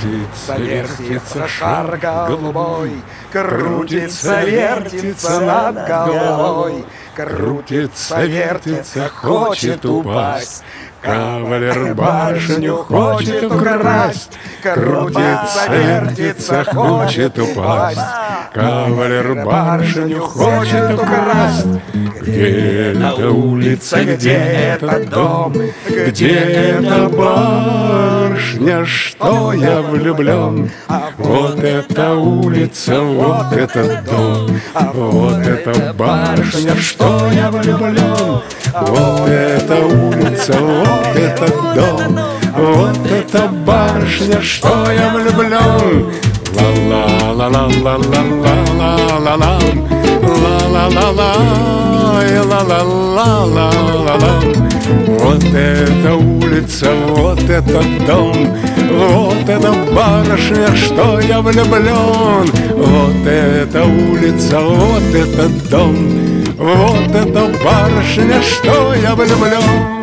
Крутится, вертится шар голубой, крутится, вертится над головой, крутится, вертится, хочет упасть. Кавалер башню хочет украсть, крутится, вертится, хочет упасть. Кавалер башню хочет украсть. Где эта улица, где этот дом, где эта башня, что я влюблен? Вот эта улица, вот этот дом, вот эта башня, что я влюблен? Вот эта улица, вот этот дом, вот эта башня, что я влюблен. Ла-ла-ла-ла-ла-ла-ла-ла-ла-ла, ла-ла-ла-ла-ла-ла-ла-ла-ла. Вот эта улица, вот этот дом, вот эта башня, что я влюблен. Вот эта улица, вот этот дом, вот эта барышня, что я влюблен.